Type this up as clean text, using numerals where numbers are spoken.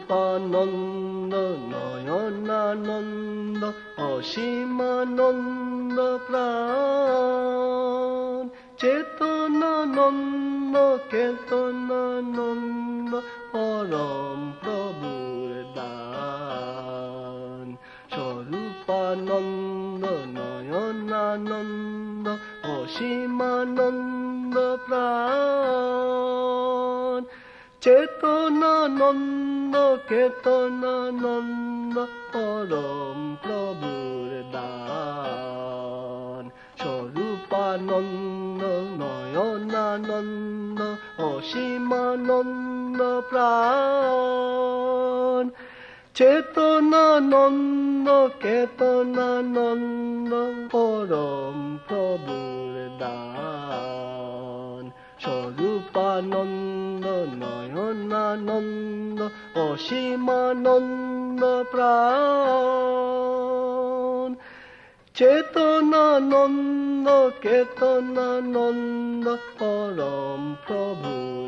স্বরূপানন্দ নয়নানন্দ অসীমানন্দ প্রাণ চেতনানন্দ কেতনানন্দ পরম প্রভুর দান স্বরূপানন্দ নয়নানন্দ অসীমানন্দ প্রাণ চেতনানন্দ কেতনানন্দ পরম প্রভুর দান স্বরূপানন্দ নয়নানন্দ অসীমানন্দ প্রাণ চেতনানন্দ কেতনানন্দ পরম প্রভুর দান স্বরূপানন্দ নয়নানন্দ অসীমানন্দ প্রাণ চেতনানন্দ কেতনানন্দ পরম প্রভুর